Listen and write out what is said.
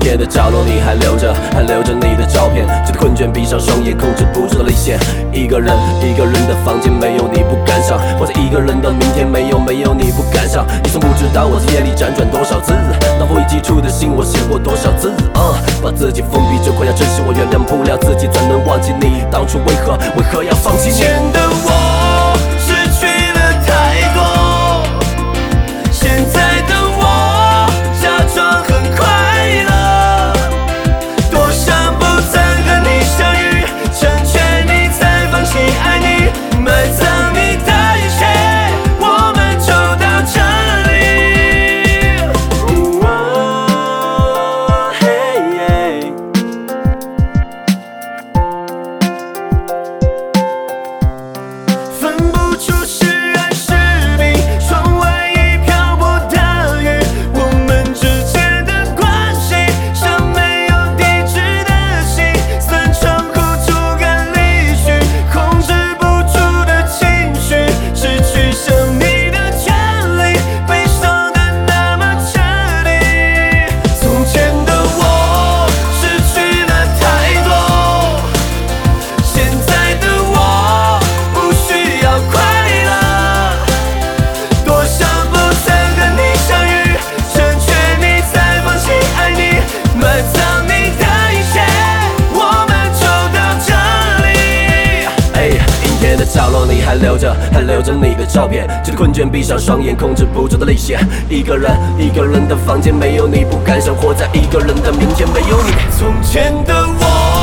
天的角落你还留着你的照片，觉得困倦闭上双眼控制不住的泪腺。一个人的房间没有你不感伤，或者一个人的明天没有你不感伤。你从不知道我在夜里辗转多少次，脑腹已寄出的信我写过多少字，把自己封闭着快要窒息，我原谅不了自己，怎能忘记你当初为何要放弃你？ 从前的我失去了太多，现在的我假装很快乐，多想不曾和你相遇，成全你才放弃爱你，埋葬你的一切，我们就到这里。分不出是爱是病，窗外已漂泊的雨，我们之间的关系像没有地址的信，散场后就该离去，控制不住的情绪，失去想你的权利，悲伤的那么彻底。从前的我失去了太多，现在的我不需要快乐，多想不曾和你相遇，成全你才放弃爱你，埋葬你的一切，我们就到这里。 阴天的角落你还留着你的照片，觉得困倦闭上双眼控制不住的泪腺。一个人的房间没有你不感伤，活在一个人的明天没有你。 从前的我